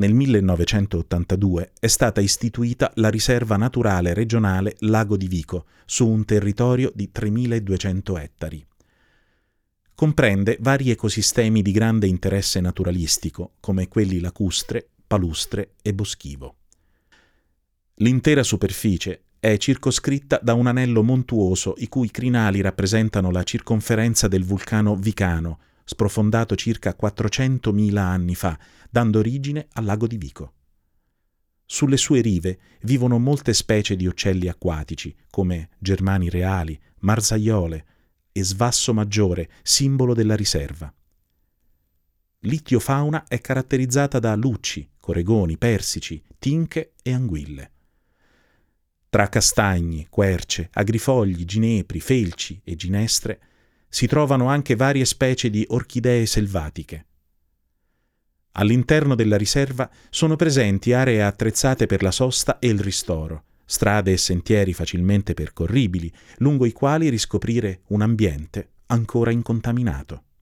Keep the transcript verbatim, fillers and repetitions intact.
Nel millenovecentottantadue è stata istituita la riserva naturale regionale Lago di Vico su un territorio di tremiladuecento ettari. Comprende vari ecosistemi di grande interesse naturalistico, come quelli lacustre, palustre e boschivo. L'intera superficie è circoscritta da un anello montuoso i cui crinali rappresentano la circonferenza del vulcano Vicano, sprofondato circa quattrocentomila anni fa, dando origine al lago di Vico. Sulle sue rive vivono molte specie di uccelli acquatici, come germani reali, marsaiole e svasso maggiore, simbolo della riserva. L'itiofauna è caratterizzata da lucci, coregoni, persici, tinche e anguille. Tra castagni, querce, agrifogli, ginepri, felci e ginestre si trovano anche varie specie di orchidee selvatiche. All'interno della riserva sono presenti aree attrezzate per la sosta e il ristoro, strade e sentieri facilmente percorribili, lungo i quali riscoprire un ambiente ancora incontaminato.